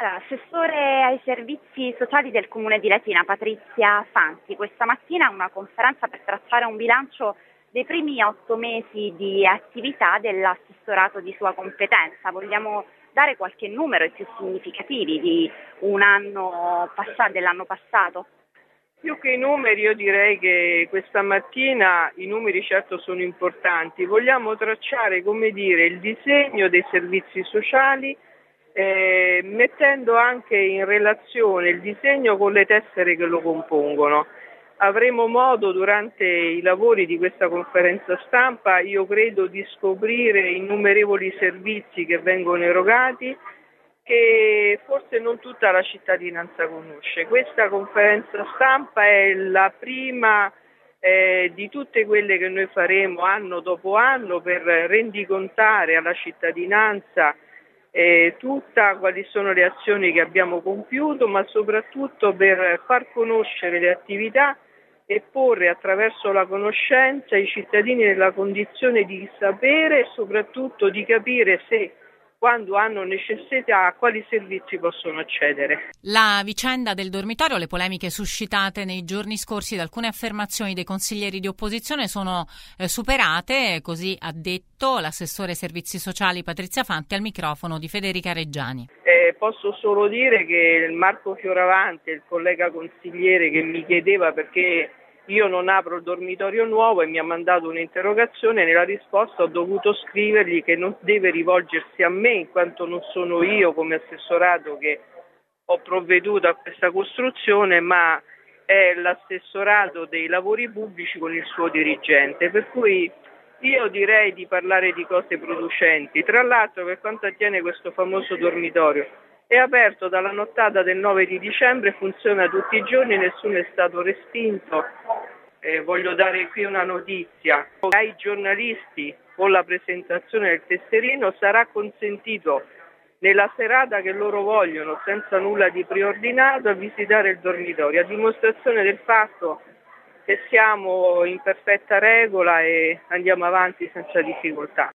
Allora, assessore ai servizi sociali del Comune di Latina, Patrizia Fanti, questa mattina una conferenza per tracciare un bilancio dei primi 8 mesi di attività dell'assessorato di sua competenza. Vogliamo dare qualche numero, i più significativi di un anno passato, dell'anno passato? Più che i numeri, io direi che questa mattina i numeri certo sono importanti. Vogliamo tracciare, come dire, il disegno dei servizi sociali, mettendo anche in relazione il disegno con le tessere che lo compongono. Avremo modo durante i lavori di questa conferenza stampa, io credo, di scoprire innumerevoli servizi che vengono erogati, che forse non tutta la cittadinanza conosce. Questa conferenza stampa è la prima di tutte quelle che noi faremo anno dopo anno per rendicontare alla cittadinanza tutta quali sono le azioni che abbiamo compiuto, ma soprattutto per far conoscere le attività e porre attraverso la conoscenza i cittadini nella condizione di sapere e soprattutto di capire se, quando hanno necessità, a quali servizi possono accedere. La vicenda del dormitorio, le polemiche suscitate nei giorni scorsi da alcune affermazioni dei consiglieri di opposizione sono superate, così ha detto l'assessore ai servizi sociali Patrizia Fanti al microfono di Federica Reggiani. Posso solo dire che Marco Fioravante, il collega consigliere che mi chiedeva perché io non apro il dormitorio nuovo e mi ha mandato un'interrogazione, nella risposta ho dovuto scrivergli che non deve rivolgersi a me in quanto non sono io come assessorato che ho provveduto a questa costruzione, ma è l'assessorato dei lavori pubblici con il suo dirigente, per cui io direi di parlare di cose producenti. Tra l'altro, per quanto attiene questo famoso dormitorio, è aperto dalla nottata del 9 di dicembre, funziona tutti i giorni, nessuno è stato respinto. Voglio dare qui una notizia. Ai giornalisti con la presentazione del tesserino sarà consentito nella serata che loro vogliono, senza nulla di preordinato, a visitare il dormitorio, a dimostrazione del fatto che siamo in perfetta regola e andiamo avanti senza difficoltà.